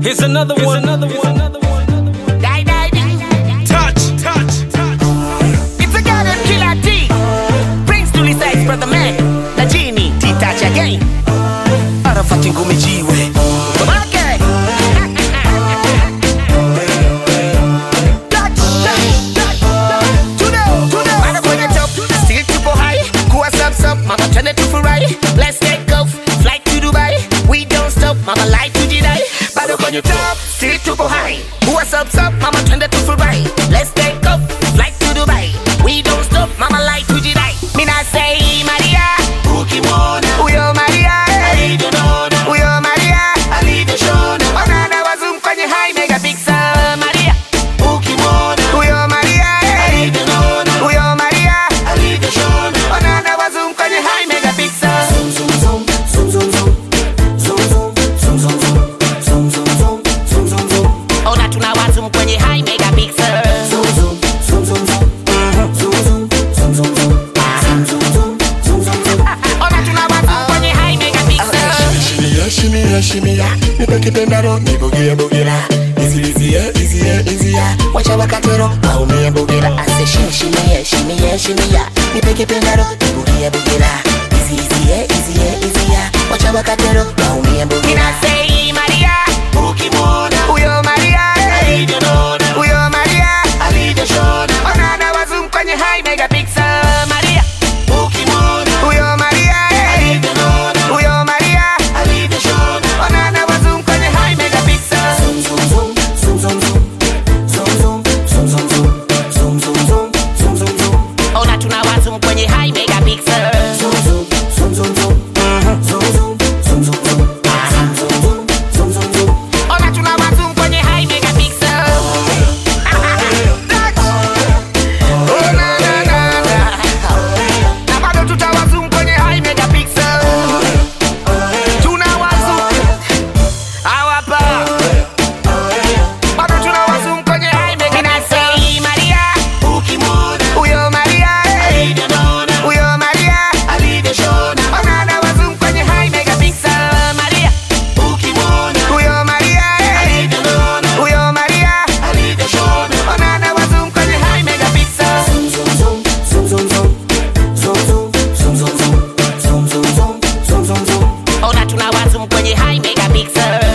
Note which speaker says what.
Speaker 1: Here's another one.
Speaker 2: Die, die, die.
Speaker 1: Touch.
Speaker 2: It's a goddamn killer D. Brings to the sides, brother man. The genie, T-touch again. Arafati ngumi jiwe. Okay. Touch. Today. Mama kwenye top, still tupo high. Kuwa sub, mama turn it to Ferrari. Let's take off, fly to Dubai. We don't stop, mama lie to Jedi. Bado kwenye top, still tupo high. Kuwa sub, mama turn it to Ferrari. Let's take off, fly to Dubai. We don't stop, mama lie to Jedi. Mina say Maria, ukimwona uyo Maria, alidonona uyo Maria, alideshona. Wanana wazum kwenye high megapixel Maria, ukimwona uyo Maria, alidonona uyo Maria, alideshona. Wanana wazum kwenye high megapixel. Ona tuna wazum kwenye high megapixel. Ona tuna wazum kwenye high megapixel.
Speaker 3: Shimia, nipekipendaro, nibugia. Easy, wacha wakatero, maumia bugira. Ase shimia, nipekipendaro, nibugia. Easy, wacha wakatero, maumia bugira.
Speaker 2: Mina say Maria,
Speaker 3: Ukimwona,
Speaker 2: uyo Maria,
Speaker 3: alidonona
Speaker 2: uyo Maria,
Speaker 3: alideshona.
Speaker 2: wanana wazum kwenye high megapixel Maria,
Speaker 3: Ukimwona,
Speaker 2: uyo Maria,
Speaker 3: alidonona
Speaker 2: uyo Maria,
Speaker 3: alideshona.
Speaker 2: wanana wazum kwenye high megapixel. Ona tuna wazum kwenye high megapixel. Ona tuna wazum kwenye high megapixel. Oh na. Na bado tutawazum kwenye high megapixel. Tuna wazum hawapa. Bado tunawazum kwenye high megapixel. Mina say Maria,
Speaker 3: Ukimwona,
Speaker 2: uyo Maria,
Speaker 3: alidonona
Speaker 2: uyo Maria,
Speaker 3: alideshona.
Speaker 2: wanana wazum kwenye high megapixel Maria,
Speaker 3: Ukimwona,
Speaker 2: uyo Maria,
Speaker 3: alidonona
Speaker 2: uyo Maria,
Speaker 3: alideshona.
Speaker 2: wanana wazum kwenye high megapixel. Ona tuna wazum kwenye high megapixel.